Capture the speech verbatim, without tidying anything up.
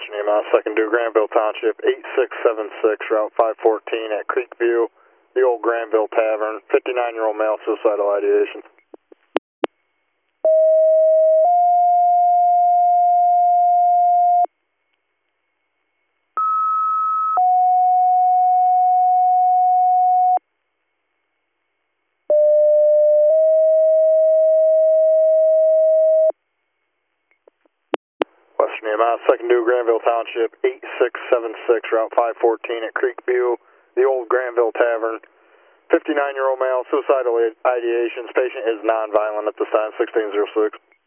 Western E M S, second due, Granville Township, eight six seven six, Route five fourteen at Creekview, the old Granville Tavern, fifty-nine-year-old male, suicidal ideation. Western E M S, second due, Granville Township, eight six seven six, Route five fourteen at Creekview, the old Granville Tavern, fifty-nine-year-old male, suicidal ideations. Patient is non-violent at this time, sixteen oh six.